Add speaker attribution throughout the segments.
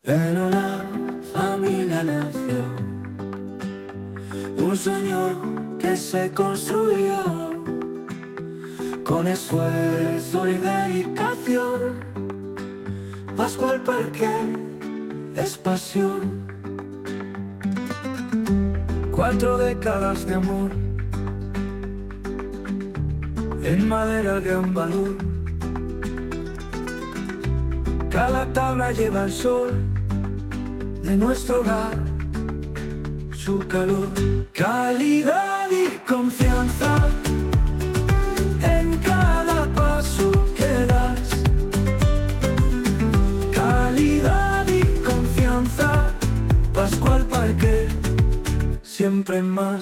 Speaker 1: En una familia nació un señor que se construyó con esfuerzo y dedicación. Pascual Parquet es pasión. 4 décadas de amor en madera de gran valor. Cada tabla lleva el sol de nuestro hogar, su calor, calidad y confianza en cada paso que das. Calidad y confianza, Pascual Parquet, siempre más.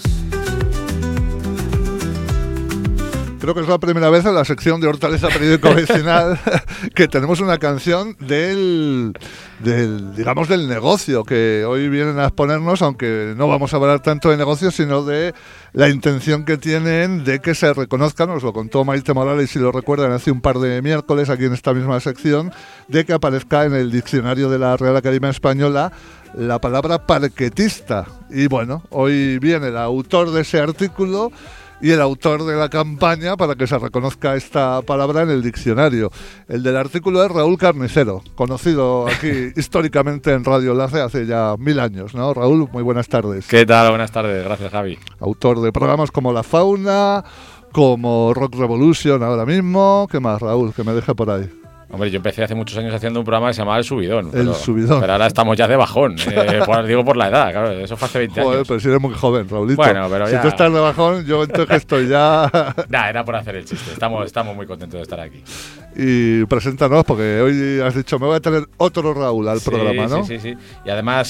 Speaker 2: Creo que es la primera vez en la sección de Hortaleza Periódico Vecinal que tenemos una canción del negocio, que hoy vienen a exponernos, aunque no vamos a hablar tanto de negocios, sino de la intención que tienen de que se reconozcan, nos lo contó Maite Morales, si lo recuerdan, hace un par de miércoles aquí en esta misma sección, de que aparezca en el diccionario de la Real Academia Española la palabra parquetista. Y bueno, hoy viene el autor de ese artículo y el autor de la campaña para que se reconozca esta palabra en el diccionario. El del artículo es Raúl Carnicero, conocido aquí históricamente en Radio Enlace hace ya 1000 años, ¿no? Raúl, muy buenas tardes.
Speaker 3: ¿Qué tal? Buenas tardes, gracias, Javi.
Speaker 2: Autor de programas como La Fauna, como Rock Revolution ahora mismo. ¿Qué más, Raúl? Que me deje por ahí.
Speaker 3: Hombre, yo empecé hace muchos años haciendo un programa que se llamaba El Subidón.
Speaker 2: Subidón.
Speaker 3: Pero ahora estamos ya de bajón. Digo por la edad, claro. Eso fue hace 20 años.
Speaker 2: Joder, pero si eres muy joven, Raulito.
Speaker 3: Bueno, pero
Speaker 2: si
Speaker 3: ya...
Speaker 2: tú estás de bajón, yo entonces estoy ya...
Speaker 3: Nah, era por hacer el chiste. Estamos muy contentos de estar aquí.
Speaker 2: Y preséntanos, porque hoy has dicho, me voy a tener otro Raúl al programa, ¿no?
Speaker 3: Sí. Y además,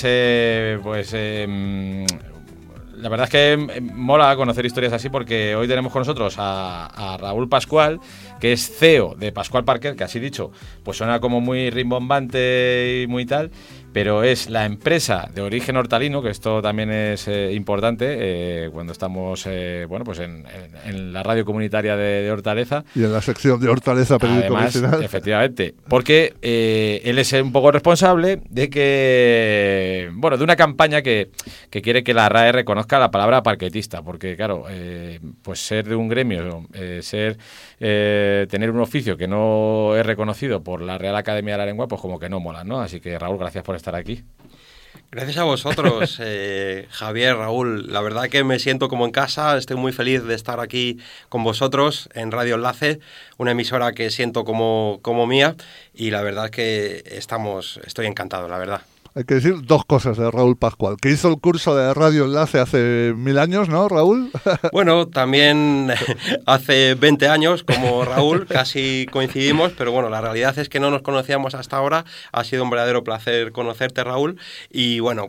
Speaker 3: la verdad es que mola conocer historias así, porque hoy tenemos con nosotros a Raúl Pascual, que es CEO de Pascual Parquet, que así dicho, pues suena como muy rimbombante y muy tal, pero es la empresa de origen hortalino, que esto también es importante cuando estamos pues en la radio comunitaria de Hortaleza.
Speaker 2: Y en la sección de Hortaleza Periódico Vecinal.
Speaker 3: Efectivamente, porque él es un poco responsable de que, de una campaña que quiere que la RAE reconozca la palabra parquetista, porque claro, pues ser de un gremio, tener un oficio que no es reconocido por la Real Academia de la Lengua, pues como que no mola, ¿no? Así que, Raúl, gracias por estar aquí.
Speaker 4: Gracias a vosotros, Javier, Raúl. La verdad que me siento como en casa, estoy muy feliz de estar aquí con vosotros en Radio Enlace, una emisora que siento como mía, y la verdad es que estoy encantado, la verdad.
Speaker 2: Hay que decir 2 cosas de Raúl Pascual, que hizo el curso de Radio Enlace hace 1000 años, ¿no, Raúl?
Speaker 4: Bueno, también hace 20 años, como Raúl, casi coincidimos, pero bueno, la realidad es que no nos conocíamos hasta ahora. Ha sido un verdadero placer conocerte, Raúl, y bueno,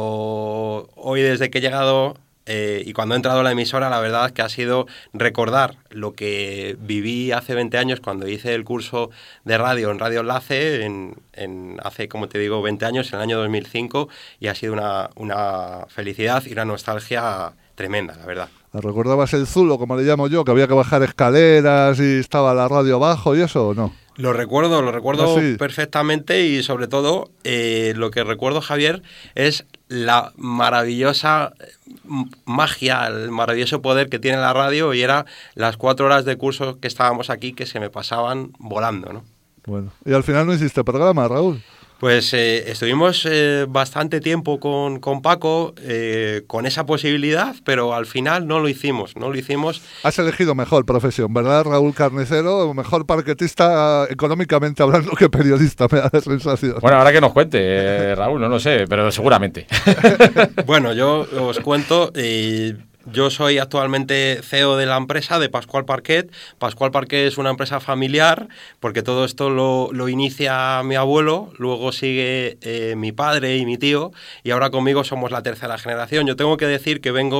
Speaker 4: hoy desde que he llegado... y cuando he entrado a la emisora, la verdad es que ha sido recordar lo que viví hace 20 años cuando hice el curso de radio en Radio Enlace, hace, como te digo, 20 años, en el año 2005, y ha sido una felicidad y una nostalgia tremenda, la verdad.
Speaker 2: ¿Recordabas el zulo, como le llamo yo, que había que bajar escaleras y estaba la radio abajo y eso o no?
Speaker 4: Lo recuerdo perfectamente, y sobre todo lo que recuerdo, Javier, es la maravillosa magia, el maravilloso poder que tiene la radio, y era las 4 horas de curso que estábamos aquí que se me pasaban volando, ¿no?
Speaker 2: Bueno, y al final no hiciste programa, Raúl.
Speaker 4: Pues estuvimos bastante tiempo con Paco con esa posibilidad, pero al final no lo hicimos.
Speaker 2: Has elegido mejor profesión, ¿verdad, Raúl Carnicero? Mejor parquetista económicamente hablando que periodista, me da la sensación.
Speaker 3: Bueno, ahora que nos cuente, Raúl, no lo sé, pero seguramente.
Speaker 4: Bueno, yo os cuento... Yo soy actualmente CEO de la empresa de Pascual Parquet. Pascual Parquet es una empresa familiar, porque todo esto lo inicia mi abuelo, luego sigue mi padre y mi tío, y ahora conmigo somos la tercera generación. Yo tengo que decir que vengo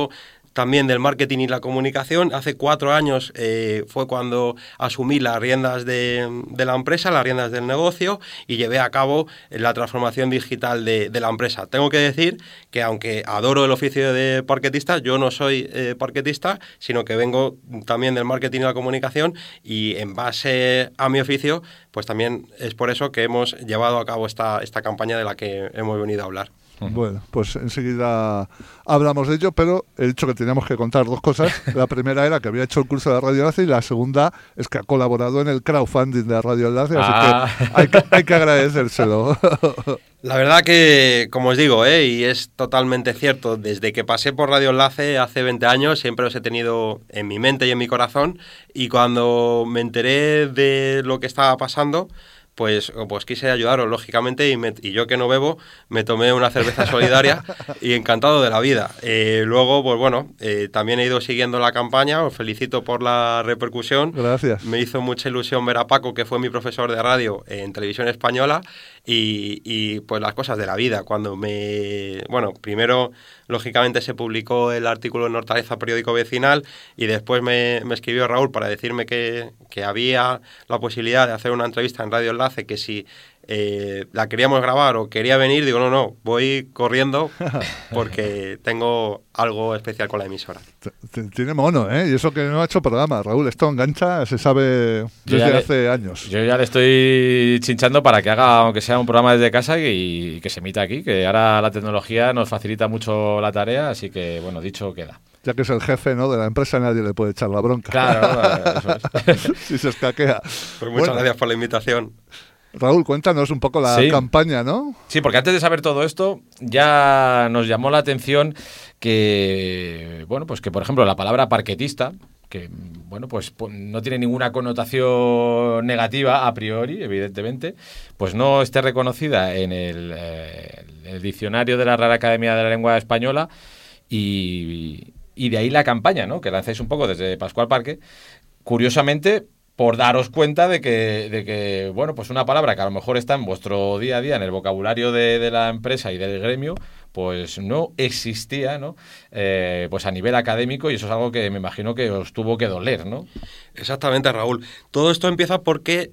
Speaker 4: también del marketing y la comunicación. Hace 4 años fue cuando asumí las riendas de la empresa, las riendas del negocio, y llevé a cabo la transformación digital de la empresa. Tengo que decir que aunque adoro el oficio de parquetista, yo no soy parquetista, sino que vengo también del marketing y la comunicación, y en base a mi oficio, pues también es por eso que hemos llevado a cabo esta campaña de la que hemos venido a hablar.
Speaker 2: Bueno, pues enseguida hablamos de ello, pero he dicho que teníamos que contar 2 cosas. La primera era que había hecho el curso de Radio Enlace y la segunda es que ha colaborado en el crowdfunding de Radio Enlace, así que hay que agradecérselo.
Speaker 4: La verdad que, como os digo, y es totalmente cierto, desde que pasé por Radio Enlace hace 20 años siempre os he tenido en mi mente y en mi corazón, y cuando me enteré de lo que estaba pasando, pues quise ayudaros, lógicamente, y yo que no bebo, me tomé una cerveza solidaria y encantado de la vida. Luego, pues bueno, también he ido siguiendo la campaña, os felicito por la repercusión.
Speaker 2: Gracias.
Speaker 4: Me hizo mucha ilusión ver a Paco, que fue mi profesor de radio en Televisión Española, y pues las cosas de la vida. Primero, lógicamente, se publicó el artículo en Hortaleza, periódico vecinal, y después me escribió Raúl para decirme que había la posibilidad de hacer una entrevista en Radio Enlace, que si la queríamos grabar o quería venir, digo, no, voy corriendo porque tengo algo especial con la emisora.
Speaker 2: Tiene mono, ¿eh? Y eso que no ha hecho programa. Raúl, esto engancha, se sabe desde hace años.
Speaker 3: Yo ya le estoy chinchando para que haga, aunque sea un programa desde casa y que se emita aquí, que ahora la tecnología nos facilita mucho la tarea, así que, bueno, dicho queda.
Speaker 2: Ya que es el jefe, ¿no?, de la empresa, nadie le puede echar la bronca.
Speaker 3: Claro, eso es.
Speaker 2: Si se escaquea.
Speaker 4: Pues muchas gracias por la invitación.
Speaker 2: Raúl, cuéntanos un poco la campaña, ¿no?
Speaker 3: Sí, porque antes de saber todo esto, ya nos llamó la atención que, bueno, pues que, por ejemplo, la palabra parquetista, que, bueno, pues no tiene ninguna connotación negativa a priori, evidentemente, pues no esté reconocida en el diccionario de la Real Academia de la Lengua Española, y de ahí la campaña, ¿no?, que lancéis un poco desde Pascual Parque, curiosamente, por daros cuenta de que, bueno, pues una palabra que a lo mejor está en vuestro día a día, en el vocabulario de la empresa y del gremio, pues no existía, ¿no?, pues a nivel académico, y eso es algo que me imagino que os tuvo que doler, ¿no?
Speaker 4: Exactamente, Raúl. Todo esto empieza porque,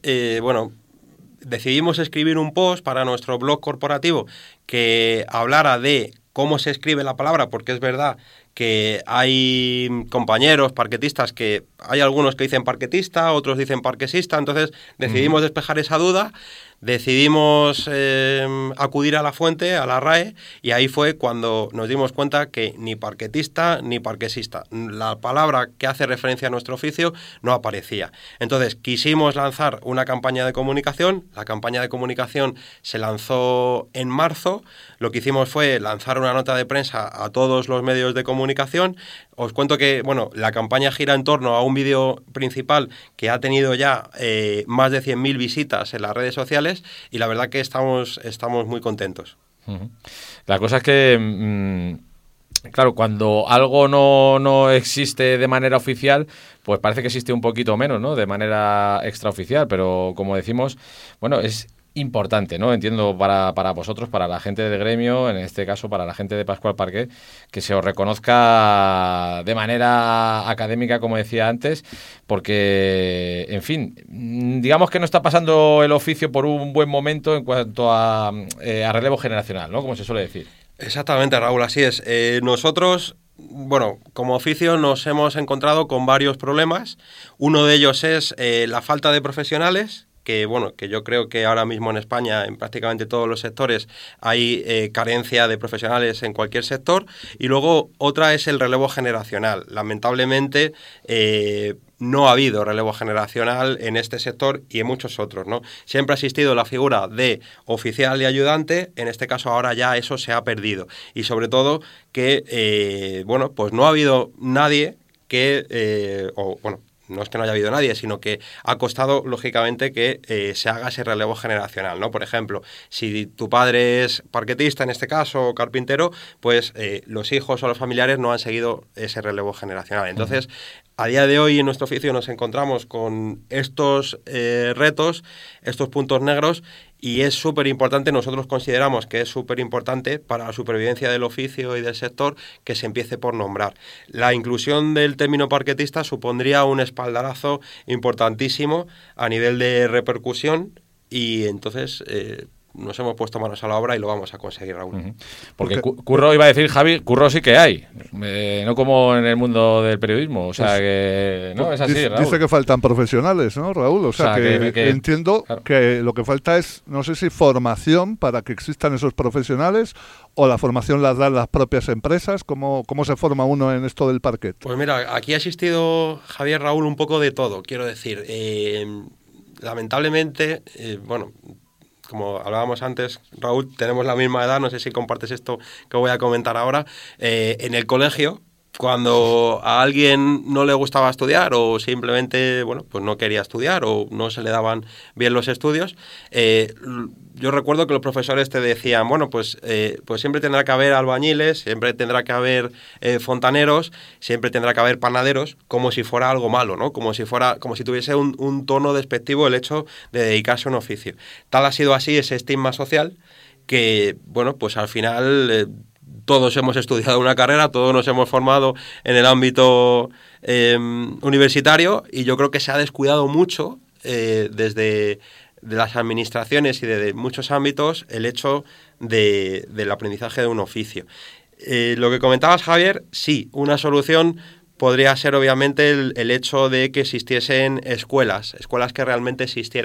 Speaker 4: decidimos escribir un post para nuestro blog corporativo que hablara de cómo se escribe la palabra, porque es verdad que hay compañeros parquetistas que hay algunos que dicen parquetista, otros dicen parquesista, entonces decidimos despejar esa duda, decidimos acudir a la fuente, a la RAE, y ahí fue cuando nos dimos cuenta que ni parquetista ni parquesista, la palabra que hace referencia a nuestro oficio, no aparecía. Entonces quisimos lanzar una campaña de comunicación. La campaña de comunicación se lanzó en marzo. Lo que hicimos fue lanzar una nota de prensa a todos los medios de comunicación. Os cuento que, bueno, la campaña gira en torno a un vídeo principal que ha tenido ya más de 100.000 visitas en las redes sociales, y la verdad que estamos muy contentos.
Speaker 3: La cosa es que, claro, cuando algo no existe de manera oficial, pues parece que existe un poquito menos, ¿no?, de manera extraoficial, pero como decimos, bueno, es importante, ¿no?, entiendo, para vosotros, para la gente del gremio, en este caso para la gente de Pascual Parque, que se os reconozca de manera académica, como decía antes, porque, en fin, digamos que no está pasando el oficio por un buen momento en cuanto a relevo generacional, ¿no?, como se suele decir.
Speaker 4: Exactamente, Raúl, así es. Nosotros, bueno, como oficio nos hemos encontrado con varios problemas. Uno de ellos es la falta de profesionales, que yo creo que ahora mismo en España, en prácticamente todos los sectores, hay carencia de profesionales en cualquier sector. Y luego otra es el relevo generacional. Lamentablemente no ha habido relevo generacional en este sector y en muchos otros, ¿no? Siempre ha existido la figura de oficial y ayudante. En este caso ahora ya eso se ha perdido. Y sobre todo que, pues no ha habido nadie que, no es que no haya habido nadie, sino que ha costado, lógicamente, que se haga ese relevo generacional, ¿no? Por ejemplo, si tu padre es parquetista, en este caso, o carpintero, pues los hijos o los familiares no han seguido ese relevo generacional. Entonces, a día de hoy en nuestro oficio nos encontramos con estos retos, estos puntos negros, y es súper importante, nosotros consideramos que es súper importante para la supervivencia del oficio y del sector que se empiece por nombrar. La inclusión del término parquetista supondría un espaldarazo importantísimo a nivel de repercusión y entonces nos hemos puesto manos a la obra y lo vamos a conseguir, Raúl.
Speaker 3: Porque curro, iba a decir Javi, curro sí que hay, no como en el mundo del periodismo, o sea que no, es así, Raúl.
Speaker 2: Dice que faltan profesionales, ¿no, Raúl? O sea que entiendo claro, que lo que falta es, no sé si formación para que existan esos profesionales o la formación la dan las propias empresas. ¿Cómo se forma uno en esto del parquet?
Speaker 4: Pues mira, aquí ha existido, Javier, Raúl, un poco de todo, quiero decir. Lamentablemente, bueno, como hablábamos antes, Raúl, tenemos la misma edad, no sé si compartes esto que voy a comentar ahora. En el colegio, cuando a alguien no le gustaba estudiar o simplemente, bueno, pues no quería estudiar o no se le daban bien los estudios, yo recuerdo que los profesores te decían, bueno, pues siempre tendrá que haber albañiles, siempre tendrá que haber fontaneros, siempre tendrá que haber panaderos, como si fuera algo malo, ¿no? Como si tuviese un tono despectivo el hecho de dedicarse a un oficio. Tal ha sido así ese estigma social que, bueno, pues al final todos hemos estudiado una carrera, todos nos hemos formado en el ámbito universitario y yo creo que se ha descuidado mucho desde de las administraciones y de muchos ámbitos el hecho del aprendizaje de un oficio. Lo que comentabas, Javier, sí, una solución podría ser obviamente el hecho de que existiesen escuelas que realmente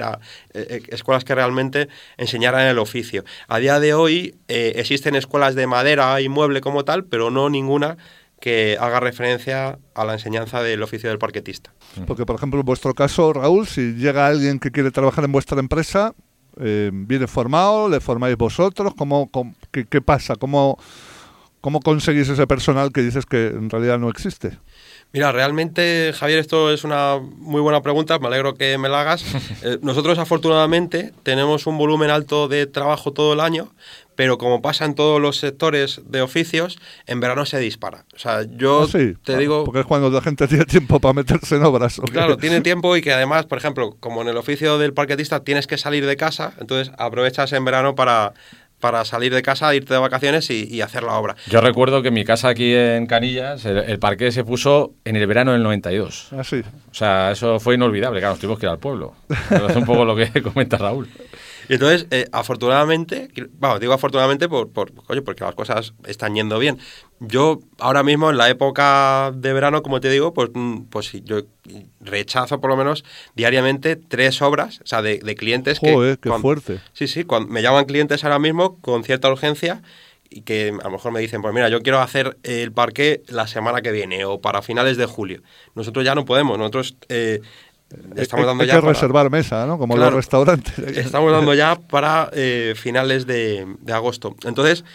Speaker 4: escuelas que realmente enseñaran el oficio. A día de hoy existen escuelas de madera y mueble como tal, pero no ninguna que haga referencia a la enseñanza del oficio del parquetista.
Speaker 2: Porque, por ejemplo, en vuestro caso, Raúl, si llega alguien que quiere trabajar en vuestra empresa, ¿viene formado? ¿Le formáis vosotros? ¿Qué pasa? ¿Cómo conseguís ese personal que dices que en realidad no existe?
Speaker 4: Mira, realmente, Javier, esto es una muy buena pregunta, me alegro que me la hagas. Nosotros, afortunadamente, tenemos un volumen alto de trabajo todo el año, pero como pasa en todos los sectores de oficios, en verano se dispara. O sea, yo te digo...
Speaker 2: Porque es cuando la gente tiene tiempo para meterse en obras. ¿Okay?
Speaker 4: Claro, tiene tiempo y que además, por ejemplo, como en el oficio del parquetista tienes que salir de casa, entonces aprovechas en verano para salir de casa, irte de vacaciones y hacer la obra.
Speaker 3: Yo recuerdo que en mi casa aquí en Canillas, el parquet se puso en el verano del 92.
Speaker 2: Ah, sí.
Speaker 3: O sea, eso fue inolvidable, claro, nos tuvimos que ir al pueblo. Pero es un poco lo que comenta Raúl.
Speaker 4: Y entonces, afortunadamente, digo afortunadamente porque las cosas están yendo bien. Yo ahora mismo en la época de verano, como te digo, pues yo rechazo por lo menos diariamente 3 obras, o sea, de clientes que...
Speaker 2: ¡Joder, qué fuerte!
Speaker 4: Sí, cuando me llaman clientes ahora mismo con cierta urgencia y que a lo mejor me dicen, pues mira, yo quiero hacer el parquet la semana que viene o para finales de julio. Nosotros ya no podemos, nosotros... estamos dando
Speaker 2: hay
Speaker 4: ya
Speaker 2: que reservar mesa, ¿no? Como los restaurantes.
Speaker 4: Estamos dando ya para finales de agosto. Entonces,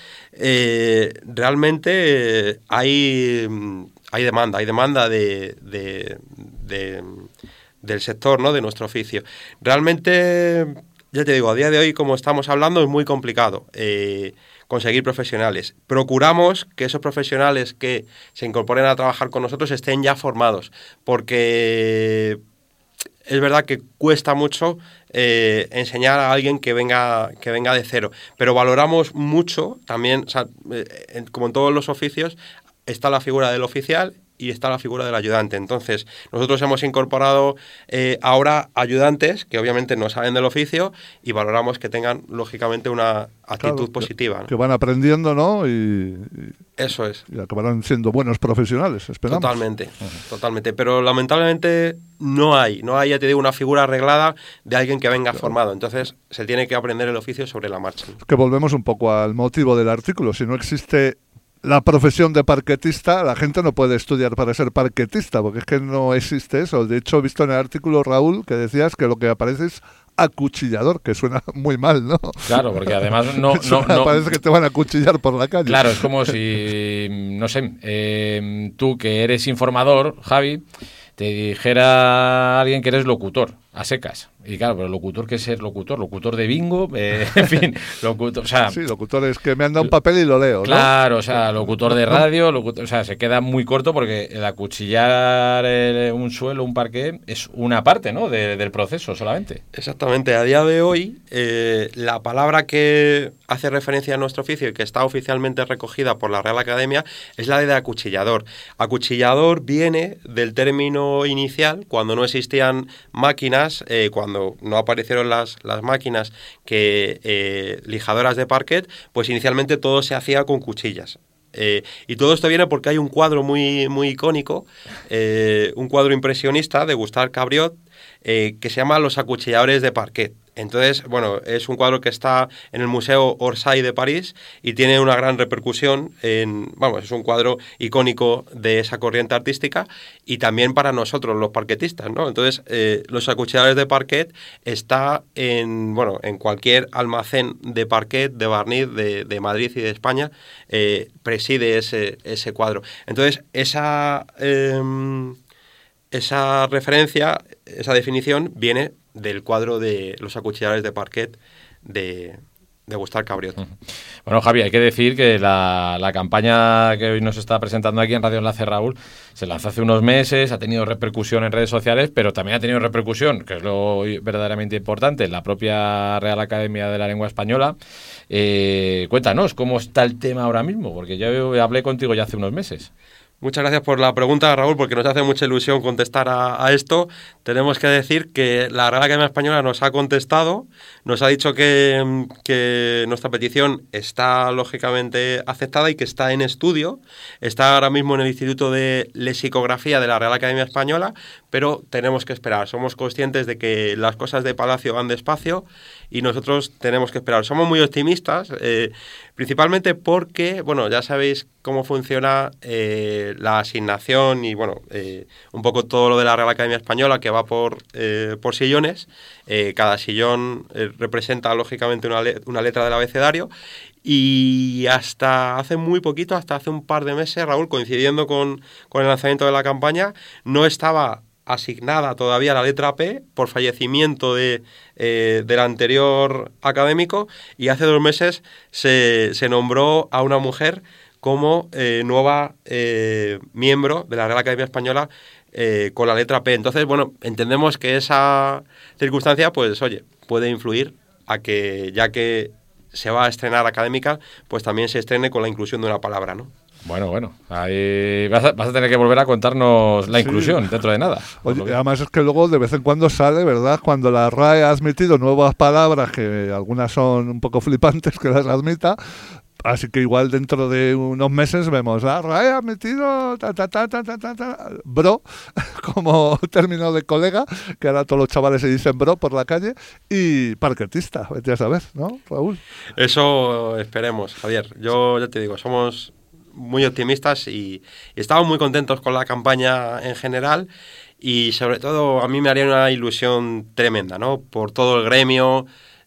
Speaker 4: realmente hay demanda del sector, ¿no? De nuestro oficio. Realmente, ya te digo, a día de hoy, como estamos hablando, es muy complicado conseguir profesionales. Procuramos que esos profesionales que se incorporen a trabajar con nosotros estén ya formados, porque... Es verdad que cuesta mucho enseñar a alguien que venga de cero, pero valoramos mucho también, o sea, como en todos los oficios, está la figura del oficial y está la figura del ayudante. Entonces, nosotros hemos incorporado ahora ayudantes que obviamente no saben del oficio y valoramos que tengan, lógicamente, una actitud positiva, ¿no?
Speaker 2: Que van aprendiendo, ¿no? Y
Speaker 4: eso es.
Speaker 2: Y acabarán siendo buenos profesionales, esperamos.
Speaker 4: Totalmente. Pero lamentablemente no hay, ya te digo, una figura arreglada de alguien que venga formado. Entonces, se tiene que aprender el oficio sobre la marcha.
Speaker 2: Es que volvemos un poco al motivo del artículo. Si no existe la profesión de parquetista, la gente no puede estudiar para ser parquetista, porque es que no existe eso. De hecho, he visto en el artículo, Raúl, que decías que lo que aparece es acuchillador, que suena muy mal, ¿no?
Speaker 3: Claro, porque además no
Speaker 2: parece que te van a acuchillar por la calle.
Speaker 3: Claro, es como si, no sé, tú que eres informador, Javi, te dijera alguien que eres locutor. a secas. Y claro, pero locutor, ¿qué es ser locutor? Locutor de bingo, en fin, locutor, o sea...
Speaker 2: Sí, locutores que me han dado un papel y lo leo, ¿no?
Speaker 3: Claro, o sea, locutor de radio, o sea, se queda muy corto porque el acuchillar un suelo, un parqué, es una parte, ¿no?, del proceso solamente.
Speaker 4: Exactamente. A día de hoy, la palabra que hace referencia a nuestro oficio y que está oficialmente recogida por la Real Academia es la de acuchillador. Acuchillador viene del término inicial, cuando no existían máquinas, cuando no aparecieron las máquinas lijadoras de parquet, pues inicialmente todo se hacía con cuchillas. Y todo esto viene porque hay un cuadro muy, muy icónico, un cuadro impresionista de Gustave Cabriot, que se llama Los acuchilladores de parquet. Entonces, bueno, es un cuadro que está en el Museo Orsay de París y tiene una gran repercusión. Es un cuadro icónico de esa corriente artística y también para nosotros, los parquetistas, ¿no? Entonces, los acuchilladores de parquet está en cualquier almacén de parquet, de barniz de Madrid y de España, preside ese cuadro. Entonces, esa referencia, esa definición viene del cuadro de Los acuchilladores de parquet de Gustave Cabriot.
Speaker 3: Bueno, Javi, hay que decir que la campaña que hoy nos está presentando aquí en Radio Enlace Raúl se lanzó hace unos meses, ha tenido repercusión en redes sociales, pero también ha tenido repercusión, que es lo verdaderamente importante, en la propia Real Academia de la Lengua Española. Cuéntanos, ¿cómo está el tema ahora mismo? Porque yo hablé contigo ya hace unos meses.
Speaker 4: Muchas gracias por la pregunta, Raúl, porque nos hace mucha ilusión contestar a esto. Tenemos que decir que la Real Academia Española nos ha contestado, nos ha dicho que nuestra petición está lógicamente aceptada y que está en estudio. Está ahora mismo en el Instituto de Lexicografía de la Real Academia Española, pero tenemos que esperar. Somos conscientes de que las cosas de Palacio van despacio y nosotros tenemos que esperar. Somos muy optimistas, principalmente porque, ya sabéis cómo funciona la asignación y, un poco todo lo de la Real Academia Española, que va por sillones. Cada sillón representa, lógicamente, una letra del abecedario. Y hasta hace muy poquito, hasta hace un par de meses, Raúl, coincidiendo con el lanzamiento de la campaña, no estaba asignada todavía la letra P por fallecimiento del anterior académico, y hace 2 meses se nombró a una mujer como nueva miembro de la Real Academia Española con la letra P. Entonces, entendemos que esa circunstancia, pues, puede influir a que, ya que se va a estrenar académica, pues también se estrene con la inclusión de una palabra, ¿no?
Speaker 3: Bueno, ahí vas a tener que volver a contarnos la inclusión dentro de nada.
Speaker 2: Oye, además es que luego de vez en cuando sale, ¿verdad? Cuando la RAE ha admitido nuevas palabras, que algunas son un poco flipantes que las admita, así que igual dentro de unos meses vemos, la RAE ha admitido bro, como término de colega, que ahora todos los chavales se dicen bro por la calle, y parquetista, vete a saber, ¿no, Raúl?
Speaker 4: Eso esperemos, Javier. Yo ya te digo, somos muy optimistas y estamos muy contentos con la campaña en general, y sobre todo a mí me haría una ilusión tremenda, ¿no?, por todo el gremio.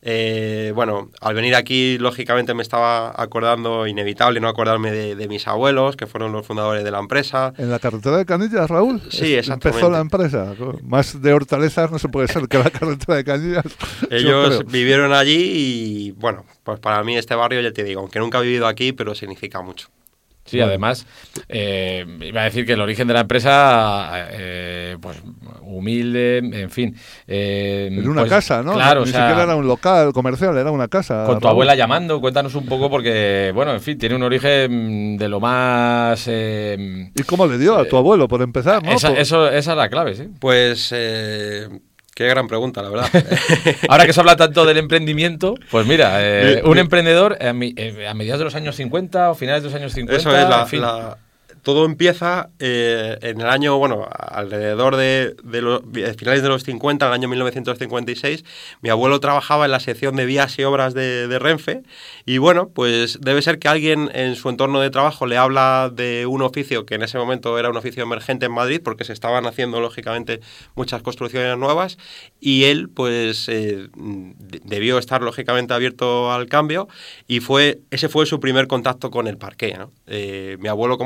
Speaker 4: Al venir aquí, lógicamente me estaba acordando, inevitable no acordarme de mis abuelos, que fueron los fundadores de la empresa.
Speaker 2: ¿En la carretera de Canillas, Raúl?
Speaker 4: Sí, exactamente.
Speaker 2: Empezó la empresa. Más de hortalezas no se puede ser que la carretera de Canillas.
Speaker 4: Ellos vivieron allí y, pues para mí este barrio, ya te digo, aunque nunca he vivido aquí, pero significa mucho.
Speaker 3: Sí, además, iba a decir que el origen de la empresa, pues humilde, en fin.
Speaker 2: Era una casa, ¿no?
Speaker 3: Claro,
Speaker 2: Ni siquiera era un local comercial, era una casa.
Speaker 3: Con tu abuela llamando, cuéntanos un poco, porque, en fin, tiene un origen de lo más...
Speaker 2: ¿Y cómo le dio a tu abuelo, por empezar, no?
Speaker 3: Esa es la clave, sí.
Speaker 4: Pues... qué gran pregunta, la verdad.
Speaker 3: Ahora que se habla tanto del emprendimiento, pues mira, un emprendedor a mediados de los años 50 o finales de los años 50...
Speaker 4: Eso es, todo empieza en el año, alrededor de los finales de los 50, en el año 1956. Mi abuelo trabajaba en la sección de vías y obras de Renfe y, pues debe ser que alguien en su entorno de trabajo le habla de un oficio que en ese momento era un oficio emergente en Madrid, porque se estaban haciendo, lógicamente, muchas construcciones nuevas, y él, pues, debió estar, lógicamente, abierto al cambio, y ese fue su primer contacto con el parqué, ¿no? Mi abuelo, como te digo,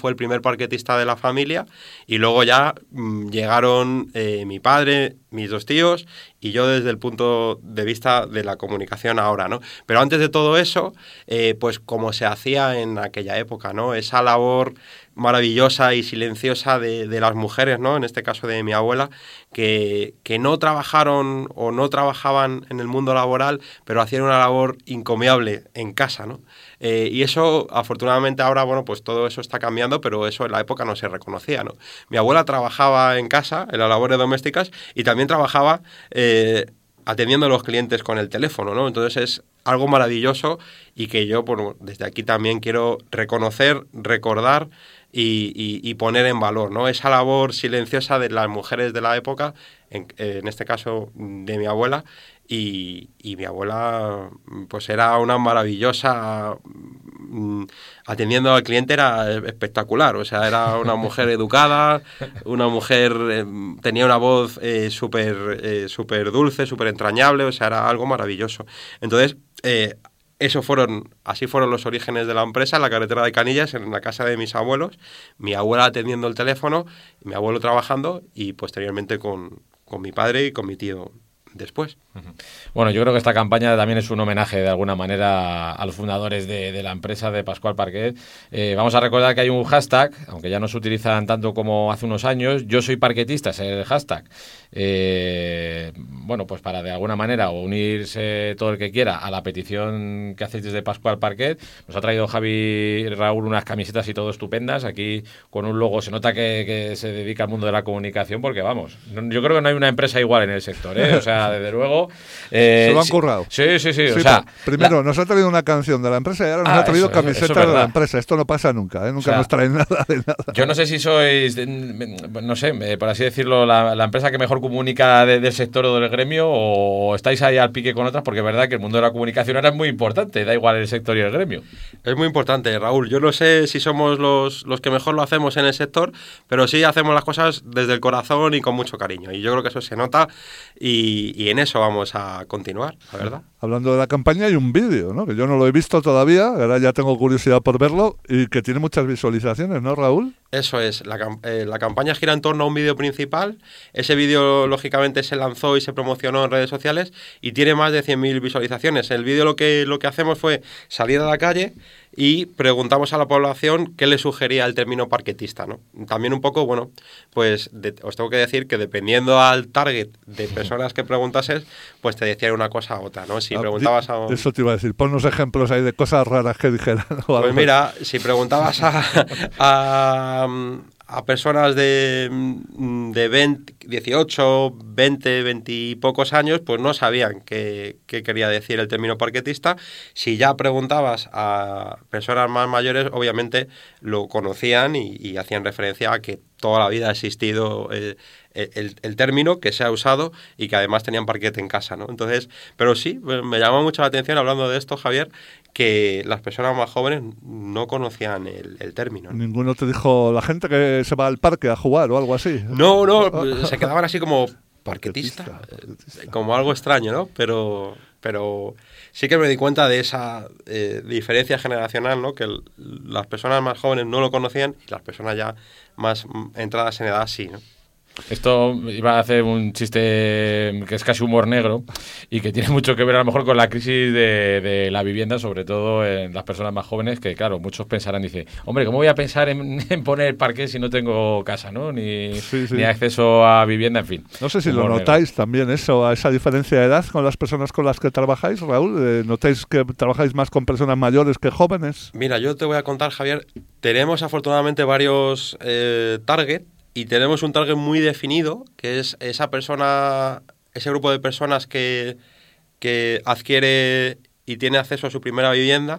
Speaker 4: fue el primer parquetista de la familia y luego ya llegaron mi padre, mis 2 tíos y yo desde el punto de vista de la comunicación ahora, ¿no? Pero antes de todo eso, pues como se hacía en aquella época, ¿no? Esa labor maravillosa y silenciosa de las mujeres, ¿no? En este caso de mi abuela, que no trabajaron o no trabajaban en el mundo laboral, pero hacían una labor encomiable en casa, ¿no? Y eso, afortunadamente ahora, bueno, pues todo eso está cambiando, pero eso en la época no se reconocía, ¿no? Mi abuela trabajaba en casa, en las labores domésticas, y también trabajaba atendiendo a los clientes con el teléfono, ¿no? Entonces es algo maravilloso y que yo, bueno, desde aquí también quiero reconocer, recordar y poner en valor, ¿no? Esa labor silenciosa de las mujeres de la época, en este caso de mi abuela, y mi abuela pues era una maravillosa, atendiendo al cliente era espectacular, o sea, era una mujer educada, una mujer, tenía una voz súper dulce, súper entrañable, o sea, era algo maravilloso. Entonces, así fueron los orígenes de la empresa, en la carretera de Canillas, en la casa de mis abuelos, mi abuela atendiendo el teléfono, mi abuelo trabajando y posteriormente con mi padre y con mi tío después.
Speaker 3: Bueno, yo creo que esta campaña también es un homenaje de alguna manera a los fundadores de la empresa de Pascual Parquet. Vamos a recordar que hay un hashtag, aunque ya no se utilizan tanto como hace unos años, yo soy parquetista, es el hashtag. Bueno, pues para de alguna manera unirse todo el que quiera a la petición que hacéis desde Pascual Parquet. Nos ha traído Javi y Raúl unas camisetas y todo estupendas, aquí con un logo, se nota que se dedica al mundo de la comunicación, porque vamos, yo creo que no hay una empresa igual en el sector, ¿eh? O sea, desde luego...
Speaker 2: se lo han currado.
Speaker 3: Sí. O sea,
Speaker 2: primero nos ha traído una canción de la empresa y ahora nos ha traído camisetas de la empresa. Esto no pasa nunca, ¿eh? Nunca nos traen nada de nada.
Speaker 3: Yo no sé si sois, no sé, por así decirlo, la empresa que mejor comunica del sector o del gremio, o estáis ahí al pique con otras, porque es verdad que el mundo de la comunicación ahora es muy importante, da igual el sector y el gremio.
Speaker 4: Es muy importante, Raúl. Yo no sé si somos los que mejor lo hacemos en el sector, pero sí hacemos las cosas desde el corazón y con mucho cariño. Y yo creo que eso se nota y en eso vamos a continuar, la verdad.
Speaker 2: Hablando de la campaña, hay un vídeo, ¿no? Que yo no lo he visto todavía, ahora ya tengo curiosidad por verlo y que tiene muchas visualizaciones, ¿no, Raúl?
Speaker 4: Eso es, la campaña gira en torno a un vídeo principal. Ese vídeo, lógicamente, se lanzó y se promocionó en redes sociales y tiene más de 100.000 visualizaciones. El vídeo lo que hacemos fue salir a la calle y preguntamos a la población qué le sugería el término parquetista, ¿no? También un poco, bueno, pues os tengo que decir que dependiendo al target de personas que preguntases, pues te decían una cosa u otra, ¿no? Si preguntabas a...
Speaker 2: Eso te iba a decir, ponnos ejemplos ahí de cosas raras que dijeran.
Speaker 4: Pues mira, si preguntabas a personas de 20, 18, 20, 20 y pocos años, pues no sabían qué quería decir el término parquetista. Si ya preguntabas a personas más mayores, obviamente lo conocían y hacían referencia a que toda la vida ha existido el término, que se ha usado y que además tenían parquet en casa, ¿no? Entonces, pero sí, me llamó mucho la atención, hablando de esto, Javier, que las personas más jóvenes no conocían el término, ¿no?
Speaker 2: ¿Ninguno te dijo la gente que se va al parque a jugar o algo así?
Speaker 4: No, se quedaban así como parquetista, como algo extraño, ¿no? Pero sí que me di cuenta de esa diferencia generacional, ¿no? Que las personas más jóvenes no lo conocían y las personas ya más entradas en edad sí, ¿no?
Speaker 3: Esto iba a hacer un chiste que es casi humor negro y que tiene mucho que ver a lo mejor con la crisis de la vivienda, sobre todo en las personas más jóvenes, que claro, muchos pensarán, dice, hombre, ¿cómo voy a pensar en poner parqué si no tengo casa, ¿no? Ni acceso a vivienda, en fin.
Speaker 2: No sé si lo notáis negro. También eso, a esa diferencia de edad con las personas con las que trabajáis, Raúl. ¿Notáis que trabajáis más con personas mayores que jóvenes?
Speaker 4: Mira, yo te voy a contar, Javier, tenemos afortunadamente varios target. Y tenemos un target muy definido, que es esa persona, ese grupo de personas que adquiere y tiene acceso a su primera vivienda,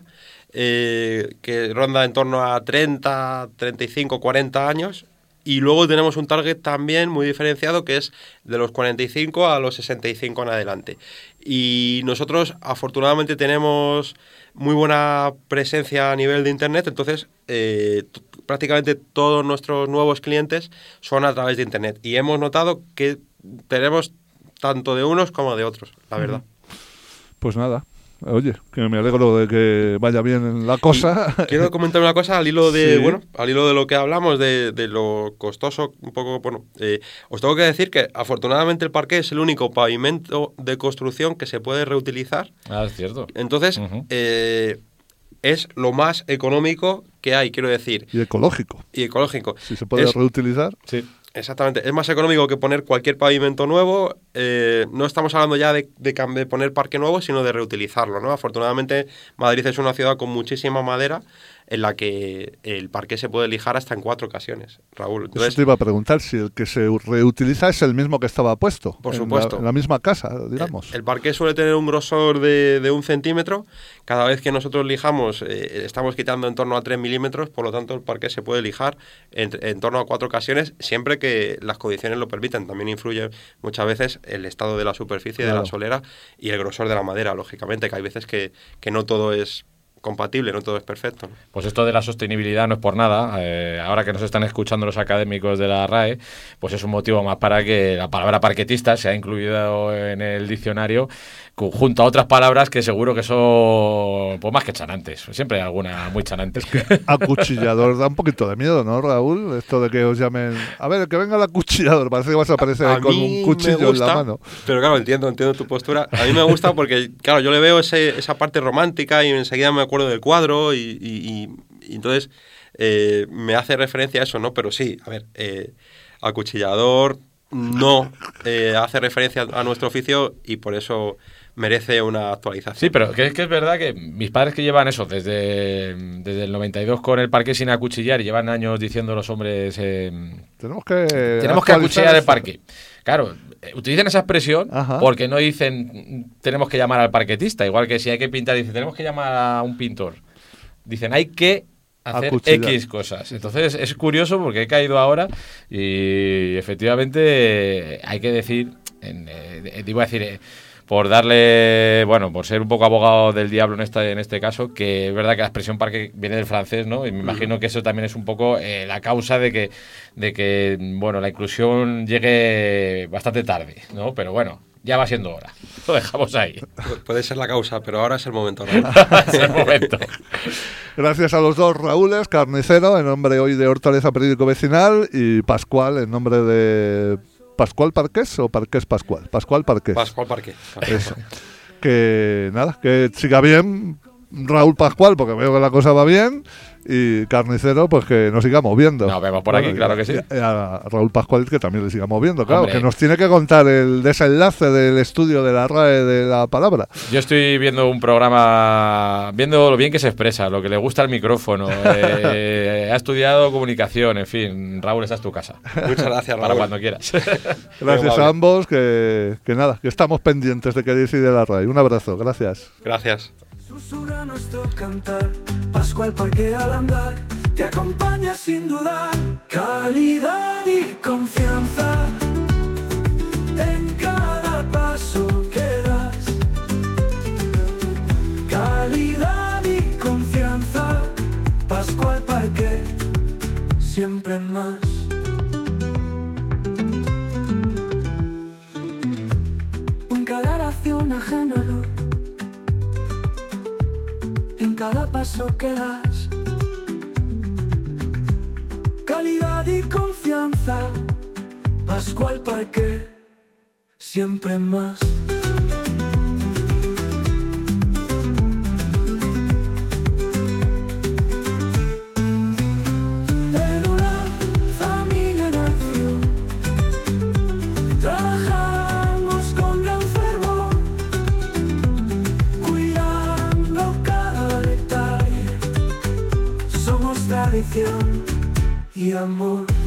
Speaker 4: que ronda en torno a 30, 35, 40 años. Y luego tenemos un target también muy diferenciado, que es de los 45 a los 65 en adelante. Y nosotros, afortunadamente, tenemos muy buena presencia a nivel de Internet, entonces prácticamente todos nuestros nuevos clientes son a través de Internet. Y hemos notado que tenemos tanto de unos como de otros, la verdad.
Speaker 2: Pues nada, Oye, que me alegro de que vaya bien la cosa.
Speaker 4: Y quiero comentar una cosa al hilo de,
Speaker 2: Sí.
Speaker 4: al hilo de lo que hablamos, de lo costoso, un poco, os tengo que decir que afortunadamente el parqué es el único pavimento de construcción que se puede reutilizar.
Speaker 3: Ah, es cierto.
Speaker 4: Entonces, es lo más económico que hay, quiero decir,
Speaker 2: Y ecológico.
Speaker 4: y ecológico.
Speaker 2: Si se puede
Speaker 4: Es-
Speaker 2: reutilizar.
Speaker 3: Sí.
Speaker 4: Exactamente, es más económico que poner cualquier pavimento nuevo. No estamos hablando ya de poner parque nuevo, sino de reutilizarlo, ¿no? Afortunadamente, Madrid es una ciudad con muchísima madera en la que el parque se puede lijar hasta en 4 ocasiones, Raúl.
Speaker 2: Eso
Speaker 4: Entonces,
Speaker 2: te iba a preguntar, si el que se reutiliza es el mismo que estaba puesto.
Speaker 4: Por
Speaker 2: en
Speaker 4: supuesto.
Speaker 2: en la misma casa, digamos.
Speaker 4: el parque suele tener un grosor de 1 centímetro. Cada vez que nosotros lijamos, estamos quitando en torno a 3 milímetros, por lo tanto el parque se puede lijar en torno a 4 ocasiones, siempre que las condiciones lo permitan. También influye muchas veces el estado de la superficie,
Speaker 2: Claro.
Speaker 4: de la solera y el grosor de la madera, lógicamente, que hay veces que no todo es compatible, no todo es perfecto, ¿no?
Speaker 3: Pues esto de la sostenibilidad no es por nada. Ahora que nos están escuchando los académicos de la RAE, pues es un motivo más para que la palabra parquetista sea incluida en el diccionario junto a otras palabras que seguro que son pues más que chanantes. Siempre hay alguna muy chanante.
Speaker 2: Acuchillador da un poquito de miedo, ¿no, Raúl? Esto de que os llamen... A ver, que venga el acuchillador. Parece que vas a aparecer ahí
Speaker 4: A
Speaker 2: con
Speaker 4: mí
Speaker 2: un cuchillo
Speaker 4: me gusta,
Speaker 2: en la mano.
Speaker 4: Pero claro, entiendo tu postura. A mí me gusta porque, claro, yo le veo esa parte romántica y enseguida me acuerdo del cuadro y entonces me hace referencia a eso, ¿no? Pero sí, a ver, acuchillador no hace referencia a nuestro oficio y por eso merece una actualización.
Speaker 3: Sí, pero que es verdad que mis padres que llevan eso desde el 92 con el parque sin acuchillar y llevan años diciendo los hombres
Speaker 2: Tenemos que
Speaker 3: acuchillar el
Speaker 2: esto.
Speaker 3: parque. Claro, utilizan esa expresión
Speaker 2: Ajá.
Speaker 3: porque no dicen tenemos que llamar al parquetista, igual que si hay que pintar dicen tenemos que llamar a un pintor. Dicen hay que hacer
Speaker 2: Acuchillar.
Speaker 3: X cosas. Entonces es curioso porque he caído ahora y efectivamente hay que decir, por darle, bueno, por ser un poco abogado del diablo en este caso, que es verdad que la expresión parque viene del francés, ¿no? Y me imagino que eso también es un poco la causa de que, bueno, la inclusión llegue bastante tarde, ¿no? Pero bueno, ya va siendo hora. Lo dejamos ahí.
Speaker 4: Puede ser la causa, pero ahora es el momento, Raúl.
Speaker 3: Es el momento.
Speaker 2: Gracias a los dos Raúles, Carnicero, en nombre hoy de Hortaleza Periódico Vecinal, y Pascual, en nombre de... ¿Pascual Parqués o Parqués Pascual? Pascual Parqués.
Speaker 4: Pascual Parque.
Speaker 2: Eso. Que nada, que siga bien Raúl Pascual, porque veo que la cosa va bien, y Carnicero, pues que nos siga moviendo.
Speaker 3: Nos vemos por aquí, claro que sí.
Speaker 2: Y a Raúl Pascual que también le siga moviendo, claro,
Speaker 3: Hombre.
Speaker 2: que nos tiene que contar el desenlace del estudio de la RAE de la palabra.
Speaker 3: Yo estoy viendo un programa, viendo lo bien que se expresa, lo que le gusta al micrófono. Ha estudiado comunicación, en fin. Raúl, esa es tu casa.
Speaker 4: Muchas gracias,
Speaker 3: Para
Speaker 4: Raúl.
Speaker 3: cuando quieras.
Speaker 2: Gracias
Speaker 4: amable.
Speaker 2: a ambos, que nada, que estamos pendientes de que decide la RAE. Un abrazo, gracias.
Speaker 4: Gracias.
Speaker 1: Susurra nuestro cantar, Pascual Parque al andar, te acompaña sin dudar, calidad y confianza en cada paso que das. Calidad y confianza, Pascual Parque, siempre más. En cada oración ajena, en cada paso que das, calidad y confianza, Pascual Parque, siempre más. En una familia nació, trabajamos con gran fervor, cuidando cada detalle, somos tradición y amor.